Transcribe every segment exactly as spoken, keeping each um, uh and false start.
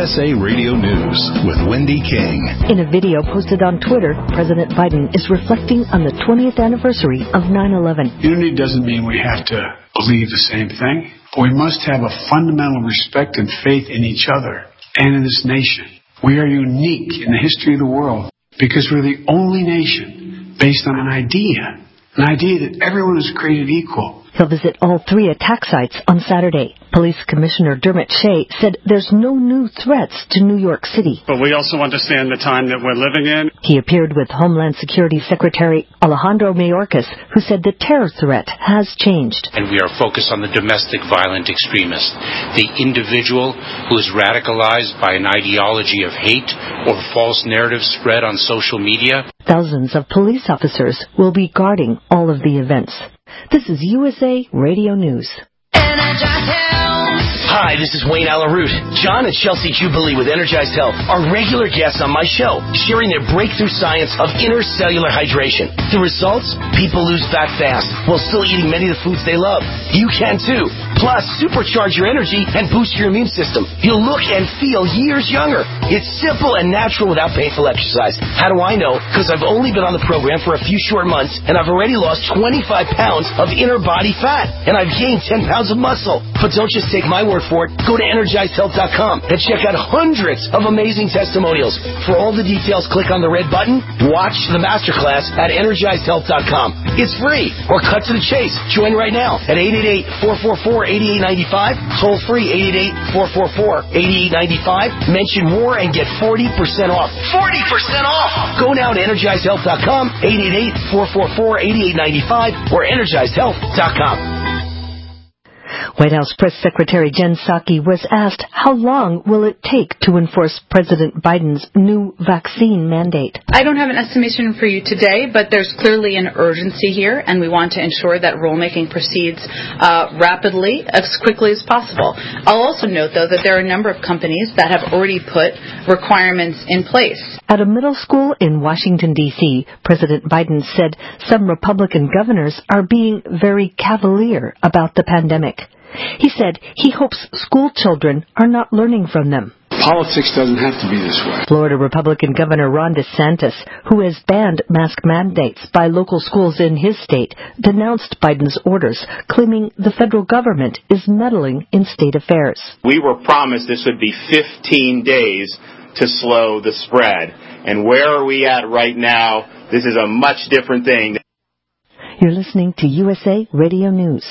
S A Radio News with Wendy King. In a video posted on Twitter, President Biden is reflecting on the twentieth anniversary of nine eleven. Unity doesn't mean we have to believe the same thing, but we must have a fundamental respect and faith in each other and in this nation. We are unique in the history of the world because we're the only nation based on an idea, an idea that everyone is created equal. He'll visit all three attack sites on Saturday. Police Commissioner Dermot Shea said there's no new threats to New York City. But we also understand the time that we're living in. He appeared with Homeland Security Secretary Alejandro Mayorkas, who said the terror threat has changed. And we are focused on the domestic violent extremist, the individual who is radicalized by an ideology of hate or false narratives spread on social media. Thousands of police officers will be guarding all of the events. This is U S A Radio News. Hi, this is Wayne Alaroot. John and Chelsea Jubilee with Energized Health are regular guests on my show, sharing their breakthrough science of intercellular hydration. The results? People lose fat fast while still eating many of the foods they love. You can too. Plus, supercharge your energy and boost your immune system. You'll look and feel years younger. It's simple and natural without painful exercise. How do I know? Because I've only been on the program for a few short months, and I've already lost twenty-five pounds of inner body fat, and I've gained ten pounds of muscle. But don't just take my word for it. Go to energized health dot com and check out hundreds of amazing testimonials. For all the details, click on the red button. Watch the masterclass at energized health dot com. It's free, or cut to the chase. Join right now at eight eight eight, four four four, eight eight nine five. Toll free eight eight eight, four four four, eight eight nine five. Mention war and get forty percent off. forty percent off! Go now to energized health dot com, eight eight eight, four four four, eight eight nine five, or energized health dot com. White House Press Secretary Jen Psaki was asked how long will it take to enforce President Biden's new vaccine mandate. I don't have an estimation for you today, but there's clearly an urgency here, and we want to ensure that rulemaking proceeds uh, rapidly, as quickly as possible. I'll also note, though, that there are a number of companies that have already put requirements in place. At a middle school in Washington, D C, President Biden said some Republican governors are being very cavalier about the pandemic. He said he hopes school children are not learning from them. Politics doesn't have to be this way. Florida Republican Governor Ron DeSantis, who has banned mask mandates by local schools in his state, denounced Biden's orders, claiming the federal government is meddling in state affairs. We were promised this would be fifteen days to slow the spread. And where are we at right now? This is a much different thing. You're listening to U S A Radio News.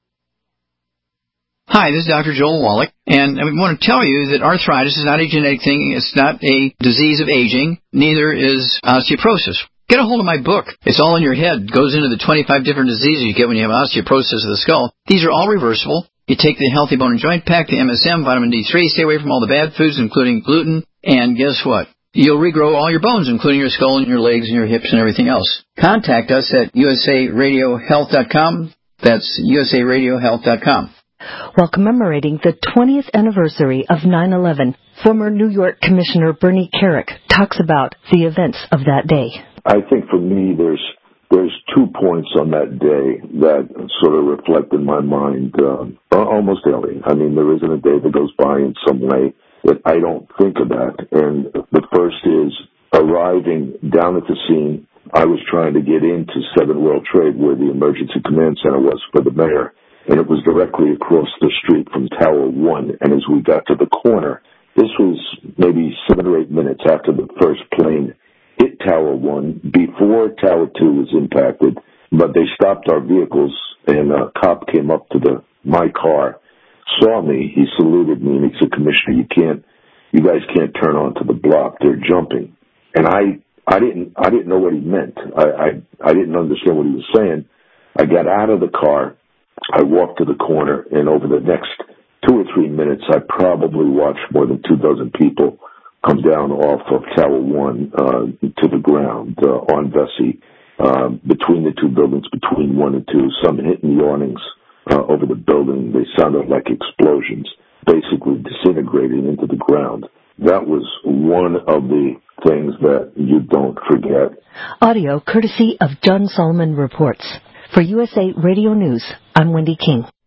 Hi, this is Doctor Joel Wallach, and I want to tell you that arthritis is not a genetic thing. It's not a disease of aging. Neither is osteoporosis. Get a hold of my book. It's all in your head. It goes into the twenty-five different diseases you get when you have osteoporosis of the skull. These are all reversible. You take the Healthy Bone and Joint Pack, the M S M, vitamin D three, stay away from all the bad foods, including gluten, and guess what? You'll regrow all your bones, including your skull and your legs and your hips and everything else. Contact us at U S A radio health dot com. That's U S A radio health dot com. While commemorating the twentieth anniversary of nine eleven, former New York Commissioner Bernie Kerik talks about the events of that day. I think for me, there's there's two points on that day that sort of reflect in my mind um, almost daily. I mean, there isn't a day that goes by in some way that I don't think of that. And the first is arriving down at the scene. I was trying to get into seven World Trade, where the Emergency Command Center was for the mayor. And it was directly across the street from Tower One. And as we got to the corner, this was maybe seven or eight minutes after the first plane hit Tower One, before Tower Two was impacted. But they stopped our vehicles, and a cop came up to the my car, saw me, he saluted me, and he said, "Commissioner, you can't, you guys can't turn onto the block. They're jumping." And I, I didn't, I didn't know what he meant. I, I, I didn't understand what he was saying. I got out of the car. I walked to the corner, and over the next two or three minutes, I probably watched more than two dozen people come down off of Tower One uh, to the ground uh, on Vesey, uh, between the two buildings, between one and two, some hitting the awnings uh, over the building. They sounded like explosions, basically disintegrating into the ground. That was one of the things that you don't forget. Audio courtesy of John Solomon Reports. For U S A Radio News, I'm Wendy King.